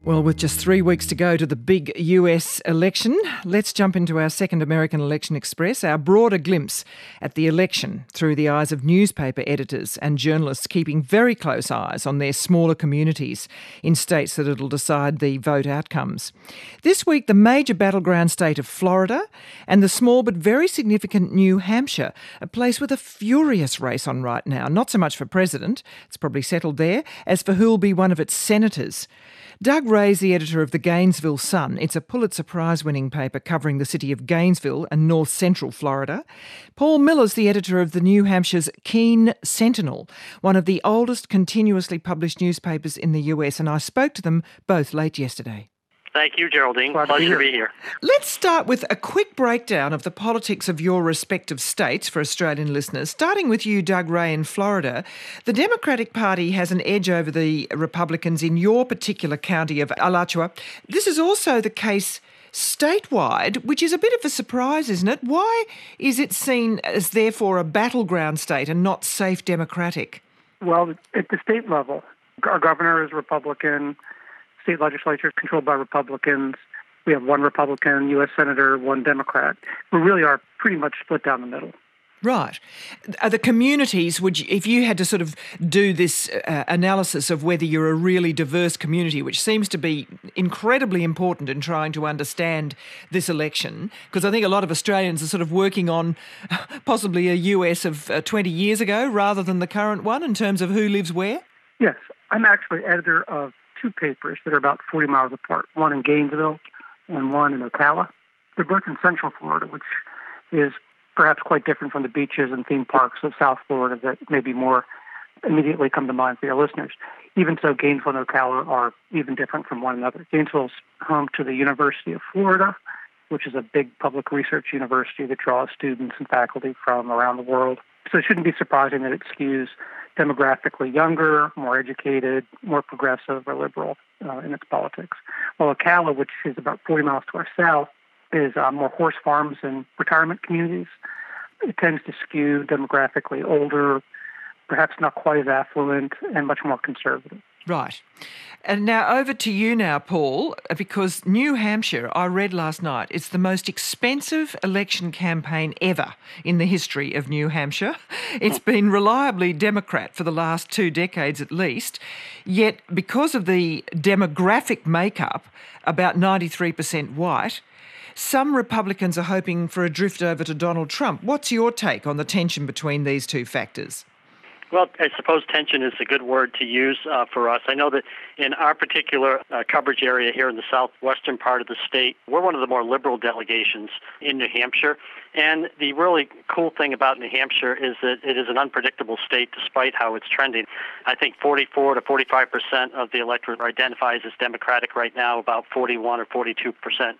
Well, with just 3 weeks to go to the big US election, let's jump into our second American Election Express, our broader glimpse at the election through the eyes of newspaper editors and journalists keeping very close eyes on their smaller communities in states that it'll decide the vote outcomes. This week, the major battleground state of Florida and the small but very significant New Hampshire, a place with a furious race on right now, not so much for president, it's probably settled there, as for who'll be one of its senators. Doug Ray's the editor of the Gainesville Sun. It's a Pulitzer Prize-winning paper covering the city of Gainesville and north central Florida. Paul Miller's the editor of the New Hampshire's Keene Sentinel, one of the oldest continuously published newspapers in the US, and I spoke to them both late yesterday. Thank you, Geraldine. Pleasure to be here. Let's start with a quick breakdown of the politics of your respective states for Australian listeners. Starting with you, Doug Ray, in Florida, the Democratic Party has an edge over the Republicans in your particular county of Alachua. This is also the case statewide, which is a bit of a surprise, isn't it? Why is it seen as therefore a battleground state and not safe Democratic? Well, at the state level, our governor is Republican. State legislature is controlled by Republicans. We have one Republican U.S. Senator, one Democrat. We really are pretty much split down the middle. Right. Are the communities, if you had to sort of do this analysis of whether you're a really diverse community, which seems to be incredibly important in trying to understand this election, because I think a lot of Australians are sort of working on possibly a US of 20 years ago rather than the current one in terms of who lives where? Yes. I'm actually editor of two papers that are about 40 miles apart, one in Gainesville and one in Ocala. They're both in Central Florida, which is perhaps quite different from the beaches and theme parks of South Florida that maybe more immediately come to mind for your listeners. Even so, Gainesville and Ocala are even different from one another. Gainesville is home to the University of Florida, which is a big public research university that draws students and faculty from around the world. So it shouldn't be surprising that it skews demographically younger, more educated, more progressive or liberal in its politics. While Ocala, which is about 40 miles to our south, is more horse farms and retirement communities. It tends to skew demographically older, perhaps not quite as affluent, and much more conservative. Right. And now over to you now, Paul, because New Hampshire, I read last night, it's the most expensive election campaign ever in the history of New Hampshire. It's been reliably Democrat for the last 2 decades at least, yet because of the demographic makeup, about 93% white, some Republicans are hoping for a drift over to Donald Trump. What's your take on the tension between these two factors? Well, I suppose tension is a good word to use for us. I know that in our particular coverage area here in the southwestern part of the state, we're one of the more liberal delegations in New Hampshire. And the really cool thing about New Hampshire is that it is an unpredictable state despite how it's trending. I think 44 to 45% of the electorate identifies as Democratic right now, about 41 or 42%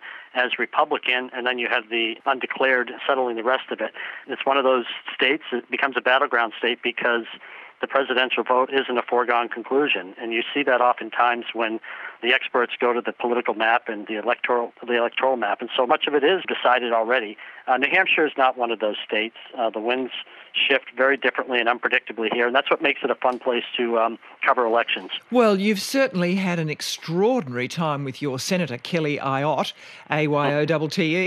as Republican, and then you have the undeclared settling the rest of it. It's one of those states that becomes a battleground state because the presidential vote isn't a foregone conclusion. And you see that oftentimes when the experts go to the political map and the electoral map, and so much of it is decided already. New Hampshire is not one of those states. The winds shift very differently and unpredictably here, and that's what makes it a fun place to cover elections. Well, you've certainly had an extraordinary time with your Senator Kelly Ayotte, Ayotte.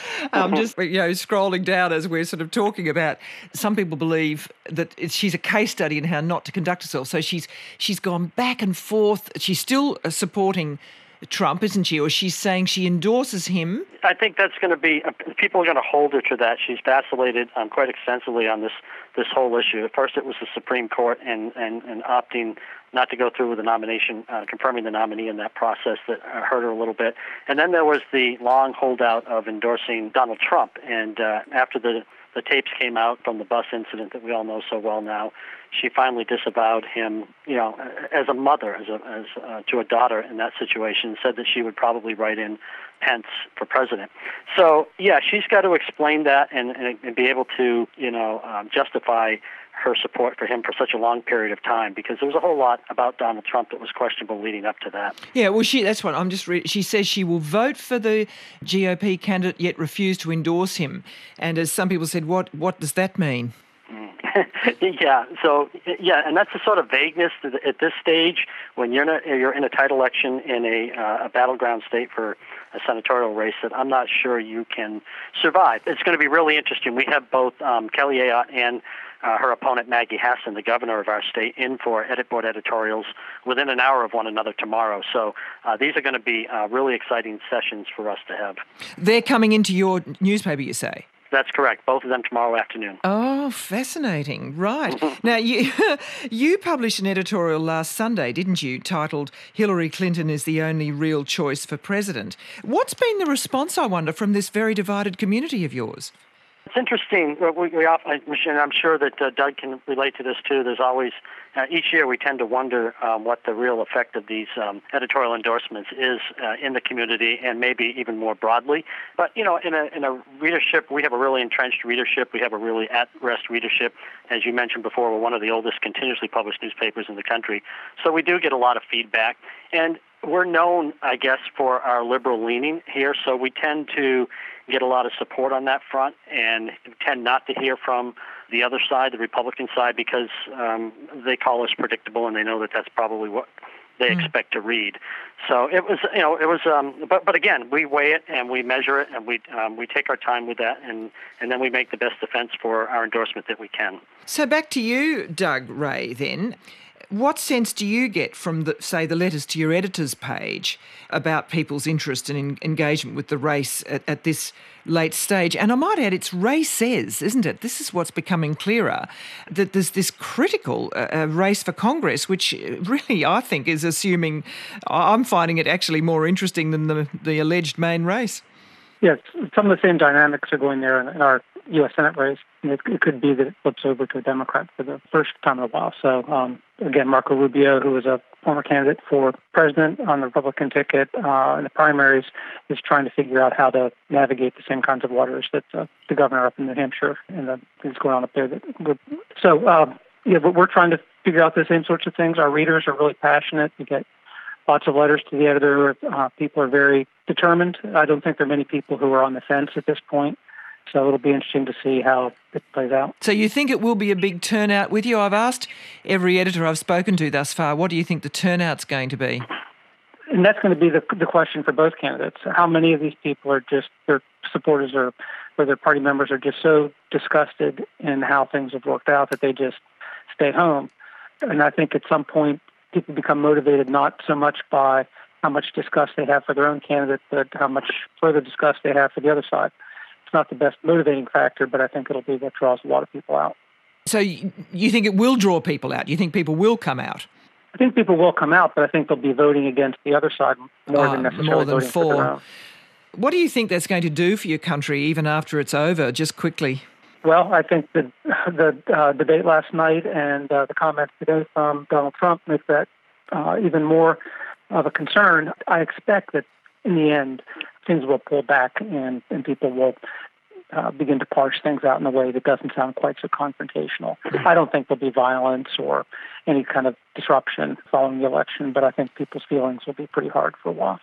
Just scrolling down as we're sort of talking about. Some people believe that she's a case study in how not to conduct herself. So she's gone back and forth. She's still supporting Trump, isn't she? Or she's saying she endorses him. I think that's going to be, people are going to hold her to that. She's vacillated quite extensively on this whole issue. At first it was the Supreme Court and opting not to go through with the nomination, confirming the nominee in that process that hurt her a little bit. And then there was the long holdout of endorsing Donald Trump. And after the tapes came out from the bus incident that we all know so well now, she finally disavowed him, as a mother, to a daughter in that situation, said that she would probably write in Pence for president. So, yeah, she's got to explain that and be able to, justify her support for him for such a long period of time, because there was a whole lot about Donald Trump that was questionable leading up to that. Yeah, well, that's what I'm just reading. She says she will vote for the GOP candidate yet refuse to endorse him. And as some people said, what does that mean? And that's the sort of vagueness at this stage when you're in a tight election in a battleground state for a senatorial race that I'm not sure you can survive. It's going to be really interesting. We have both Kelly Ayotte and her opponent Maggie Hassan, the governor of our state, in for edit board editorials within an hour of one another tomorrow. So these are going to be really exciting sessions for us to have. They're coming into your newspaper, you say? That's correct. Both of them tomorrow afternoon. Oh, fascinating. Right. Now, you published an editorial last Sunday, didn't you, titled Hillary Clinton is the only real choice for president. What's been the response, I wonder, from this very divided community of yours? It's interesting. I'm sure that Doug can relate to this too. There's always, each year we tend to wonder what the real effect of these editorial endorsements is in the community and maybe even more broadly. But, in a readership, we have a really entrenched readership. We have a really at-rest readership. As you mentioned before, we're one of the oldest continuously published newspapers in the country. So we do get a lot of feedback. And we're known, I guess, for our liberal leaning here. So we tend to get a lot of support on that front and tend not to hear from the other side, the Republican side, because they call us predictable and they know that that's probably what they expect to read. So but again, we weigh it and we measure it and we take our time with that and then we make the best defense for our endorsement that we can. So back to you, Doug Ray, then. What sense do you get from, the letters to your editor's page about people's interest and engagement with the race at this late stage? And I might add, it's races, isn't it? This is what's becoming clearer, that there's this critical race for Congress, which really, I think, is assuming, I'm finding it actually more interesting than the alleged main race. Yes, some of the same dynamics are going there in our U.S. Senate race. It could be that it flips over to a Democrat for the first time in a while. So, again, Marco Rubio, who was a former candidate for president on the Republican ticket in the primaries, is trying to figure out how to navigate the same kinds of waters that the governor up in New Hampshire and is going on up there. But we're trying to figure out the same sorts of things. Our readers are really passionate. We get lots of letters to the editor. People are very determined. I don't think there are many people who are on the fence at this point. So it'll be interesting to see how it plays out. So you think it will be a big turnout with you? I've asked every editor I've spoken to thus far, what do you think the turnout's going to be? And that's going to be the question for both candidates. How many of these people are just, their supporters or their party members are just so disgusted in how things have worked out that they just stay home? And I think at some point people become motivated not so much by how much disgust they have for their own candidate, but how much further disgust they have for the other side. It's not the best motivating factor, but I think it'll be what draws a lot of people out. So you think it will draw people out? You think people will come out? I think people will come out, but I think they'll be voting against the other side more than necessarily voting for their own. What do you think that's going to do for your country even after it's over, just quickly? Well, I think the debate last night and the comments today from Donald Trump make that even more of a concern. I expect that in the end, things will pull back and people will begin to parse things out in a way that doesn't sound quite so confrontational. I don't think there'll be violence or any kind of disruption following the election, but I think people's feelings will be pretty hard for a while.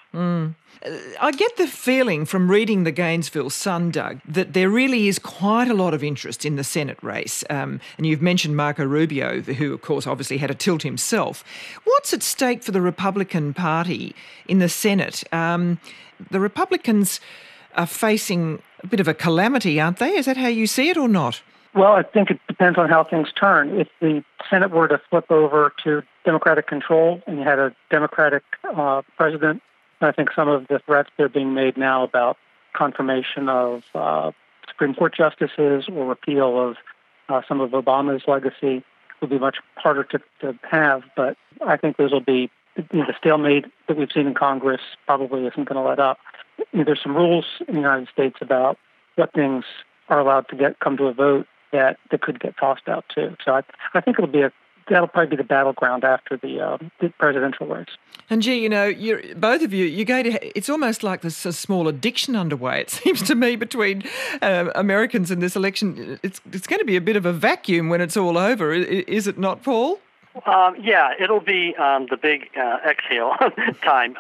I get the feeling from reading the Gainesville Sun, Doug, that there really is quite a lot of interest in the Senate race. And you've mentioned Marco Rubio, who, of course, obviously had a tilt himself. What's at stake for the Republican Party in the Senate? The Republicans are facing a bit of a calamity, aren't they? Is that how you see it or not? Well, I think it depends on how things turn. If the Senate were to flip over to Democratic control and you had a Democratic president, I think some of the threats that are being made now about confirmation of Supreme Court justices or repeal of some of Obama's legacy would be much harder to have. But I think those will be, the stalemate that we've seen in Congress probably isn't going to let up. There's some rules in the United States about what things are allowed to come to a vote that could get tossed out too. So I think that'll probably be the battleground after the presidential race. And gee, both of you're going to. It's almost like there's a small addiction underway. It seems to me between Americans in this election. It's going to be a bit of a vacuum when it's all over. Is it not, Paul? Yeah, it'll be the big exhale time,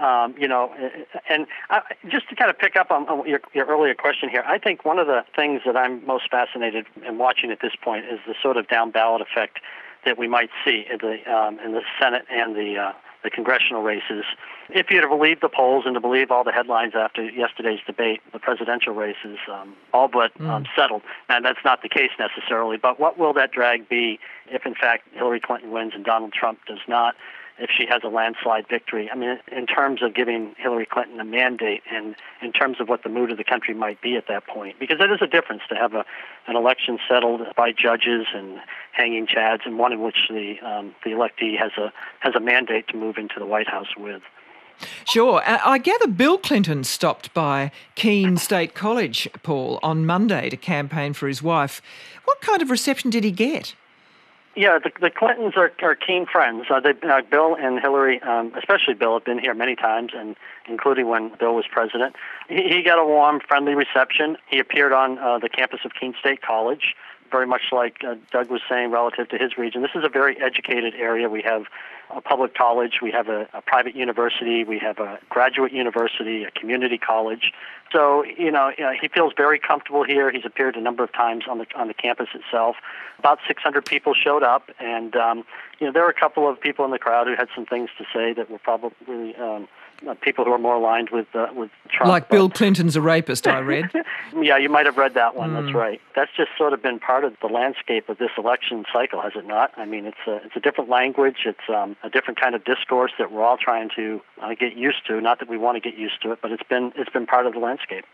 and just to kind of pick up on your earlier question here, I think one of the things that I'm most fascinated in watching at this point is the sort of down ballot effect that we might see in the Senate and the congressional races. If you're to believe the polls and to believe all the headlines after yesterday's debate, the presidential race is all but settled. And that's not the case necessarily. But what will that drag be if, in fact, Hillary Clinton wins and Donald Trump does not? If she has a landslide victory, I mean, in terms of giving Hillary Clinton a mandate and in terms of what the mood of the country might be at that point, because it is a difference to have an election settled by judges and hanging chads, and one in which the electee has a mandate to move into the White House with. Sure. I gather Bill Clinton stopped by Keene State College, Paul, on Monday to campaign for his wife. What kind of reception did he get? Yeah, the Clintons are keen friends. Bill and Hillary, especially Bill, have been here many times, and including when Bill was president. He got a warm, friendly reception. He appeared on the campus of Keene State College, very much like Doug was saying relative to his region. This is a very educated area. We have a public college, we have a private university, we have a graduate university, a community college. So, he feels very comfortable here. He's appeared a number of times on the campus itself. About 600 people showed up, and there were a couple of people in the crowd who had some things to say that were probably people who are more aligned with Trump. Like Bill Clinton's a rapist, I read. Yeah, you might have read that one. That's right. That's just sort of been part of the landscape of this election cycle, has it not? I mean, it's a different language. It's a different kind of discourse that we're all trying to get used to. Not that we want to get used to it, but it's been part of the landscape.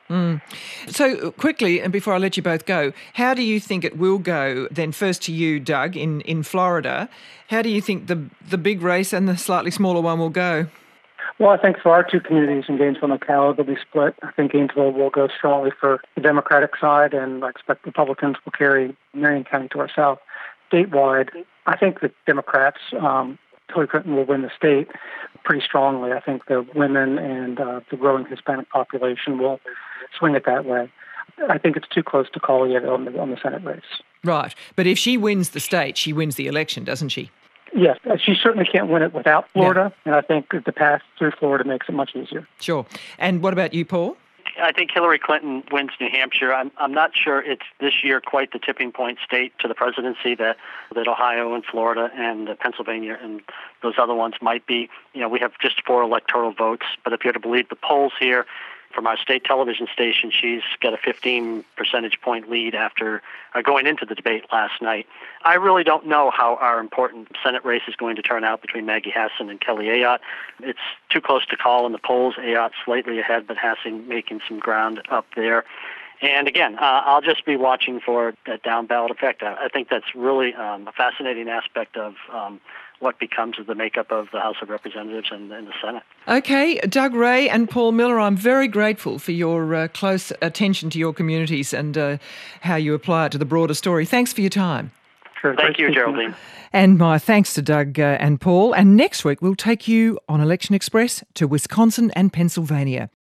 So quickly, and before I let you both go, how do you think it will go then? First to you, Doug, in Florida. How do you think the big race and the slightly smaller one will go? Well, I think for our two communities in Gainesville and Ocala, they'll be split. I think Gainesville will go strongly for the Democratic side, and I expect Republicans will carry Marion County to our south. Statewide, I think the Democrats, Hillary Clinton will win the state pretty strongly. I think the women and the growing Hispanic population will swing it that way. I think it's too close to call yet on the Senate race. Right. But if she wins the state, she wins the election, doesn't she? Yes, she certainly can't win it without Florida, and I think the path through Florida makes it much easier. Sure. And what about you, Paul? I think Hillary Clinton wins New Hampshire. I'm not sure it's this year quite the tipping point state to the presidency that Ohio and Florida and Pennsylvania and those other ones might be. We have just 4 electoral votes, but if you're to believe the polls here, from our state television station, she's got a 15 percentage point lead after going into the debate last night. I really don't know how our important Senate race is going to turn out between Maggie Hassan and Kelly Ayotte. It's too close to call in the polls. Ayotte slightly ahead, but Hassan making some ground up there. And again, I'll just be watching for that down ballot effect. I think that's really a fascinating aspect of what becomes of the makeup of the House of Representatives and the Senate. Okay, Doug Ray and Paul Miller, I'm very grateful for your close attention to your communities and how you apply it to the broader story. Thanks for your time. Sure, Thank you, Geraldine. And my thanks to Doug and Paul. And next week, we'll take you on Election Express to Wisconsin and Pennsylvania.